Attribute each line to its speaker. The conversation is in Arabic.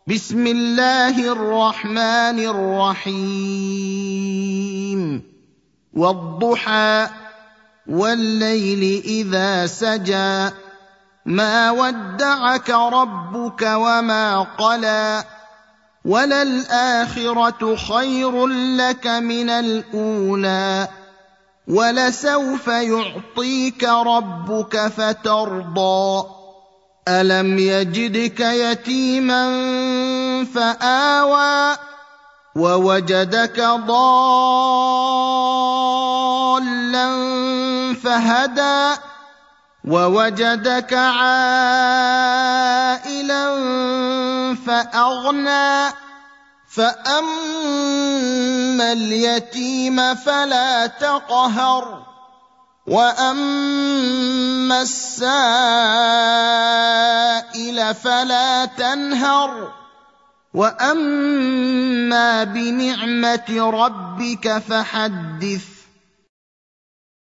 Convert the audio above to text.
Speaker 1: بسم الله الرحمن الرحيم والضحى والليل إذا سجى ما ودعك ربك وما قلى وللآخرة خير لك من الأولى ولسوف يعطيك ربك فترضى ألم يجدك يتيما فآوى ووجدك ضالا فهدى ووجدك عائلا فأغنى فأما اليتيم فلا تقهر وأما السائل فلا تنهر وأما بنعمة ربك فحدث